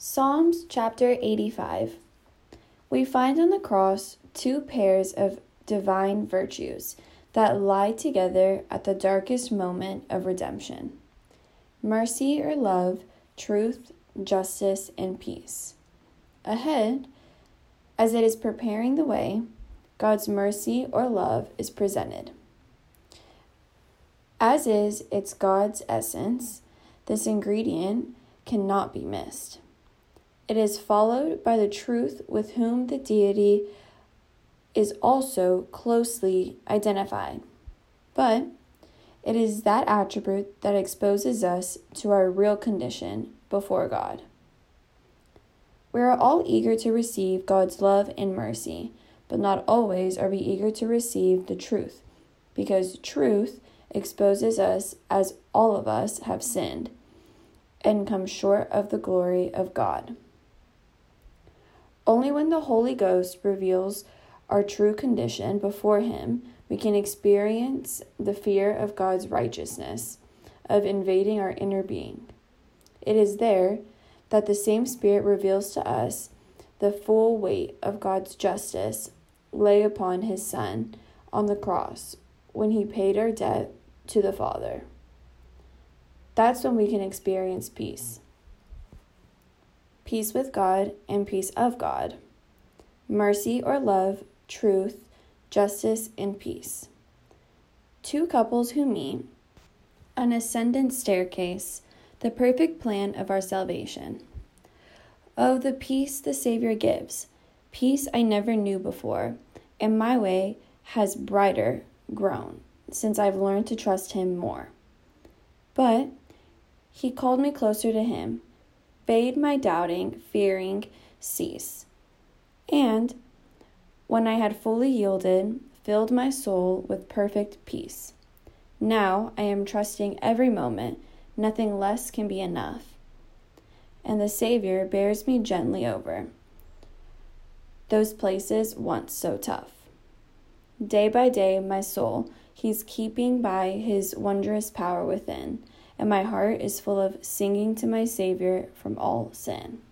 Psalms chapter 85. We find on the cross two pairs of divine virtues that lie together at the darkest moment of redemption: mercy or love, truth, justice, and peace. Ahead, as it is preparing the way, God's mercy or love is presented. As is its God's essence, this ingredient cannot be missed. It is followed by the truth with whom the deity is also closely identified. But it is that attribute that exposes us to our real condition before God. We are all eager to receive God's love and mercy, but not always are we eager to receive the truth, because truth exposes us as all of us have sinned and come short of the glory of God. Only when the Holy Ghost reveals our true condition before Him, we can experience the fear of God's righteousness, of invading our inner being. It is there that the same Spirit reveals to us the full weight of God's justice lay upon His Son on the cross when He paid our debt to the Father. That's when we can experience peace. Peace with God and peace of God. Mercy or love, truth, justice, and peace. Two couples who meet. An ascendant staircase, the perfect plan of our salvation. Oh, the peace the Savior gives, peace I never knew before, and my way has brighter grown since I've learned to trust Him more. But He called me closer to Him, bade my doubting, fearing cease. And when I had fully yielded, filled my soul with perfect peace. Now I am trusting every moment, nothing less can be enough. And the Savior bears me gently over those places once so tough. Day by day, my soul He's keeping by His wondrous power within, and my heart is full of singing to my Savior from all sin.